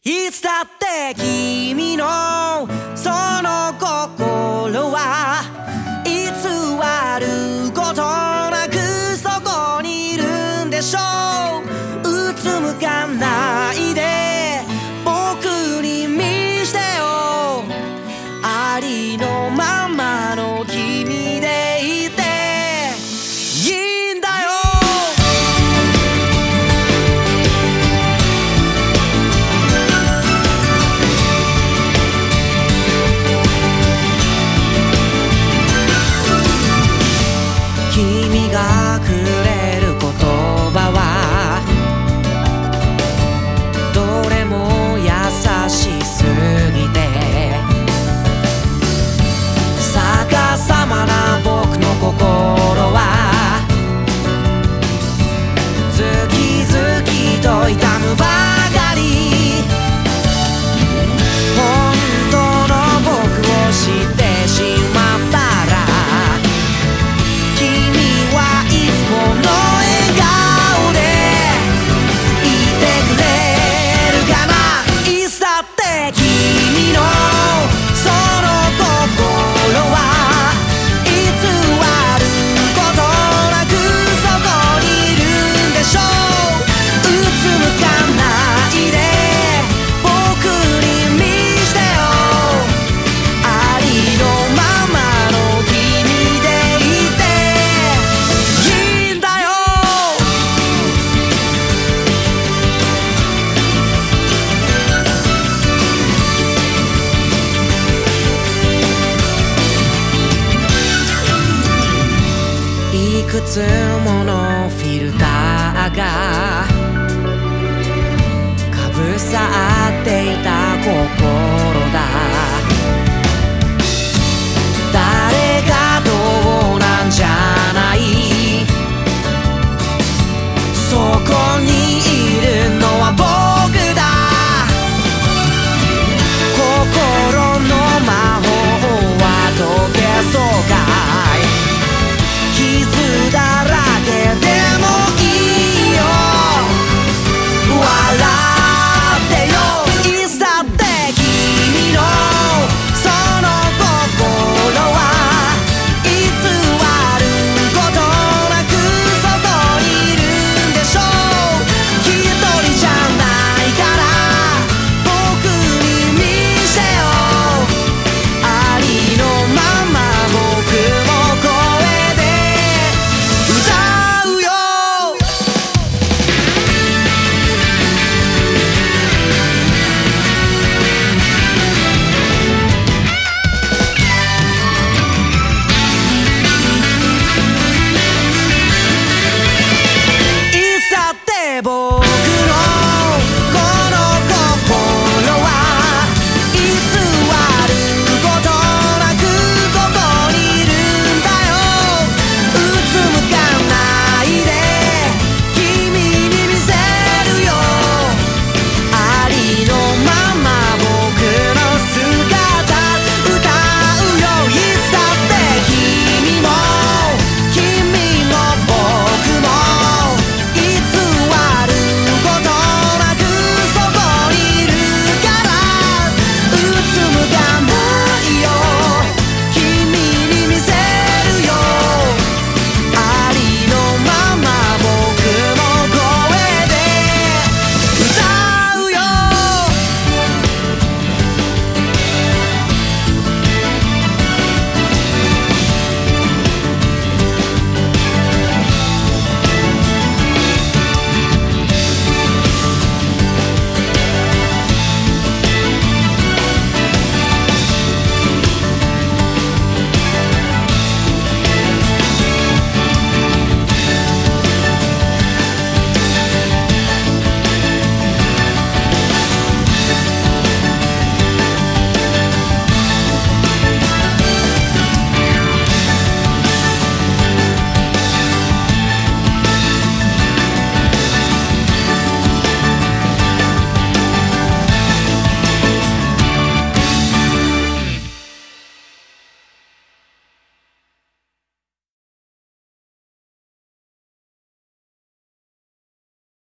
いつだって君のその心はいつることなくそこにいるんでしょう。うつむかないで僕に見してよ。ありのままの君でいていいんだよ。君がくれる言葉はどれも優しすぎて逆さまな僕の心はズキズキと痛むばかり。本当の僕を知ってしまったら君はいつもの笑顔でいてくれるかな。いつだって君のその心はいつることなくそこにいるんでしょう。うつむかないで僕に見してよ。ありのままの君でいていいんだよ。いくつものフィルターがかぶさっていた心だ。